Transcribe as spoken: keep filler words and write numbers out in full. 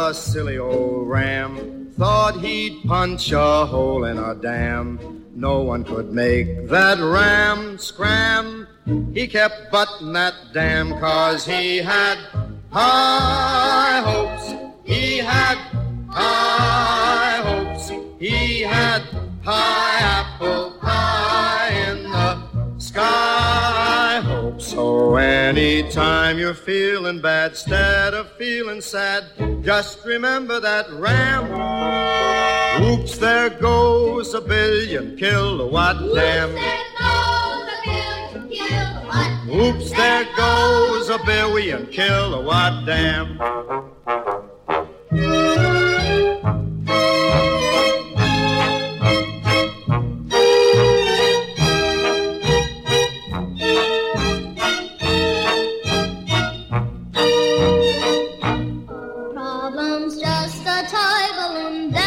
the silly old ram thought he'd punch a hole in a dam. No one could make that ram scram. He kept butting that dam 'cause he had high hopes. He had high hopes. He had high apple pie in the sky hope. So anytime you're feeling bad, instead of feeling sad, just remember that ram. Oops, there goes a billion kilowatt dam. Oops, there goes a billion kilowatt dam. Problem's just a toy balloon.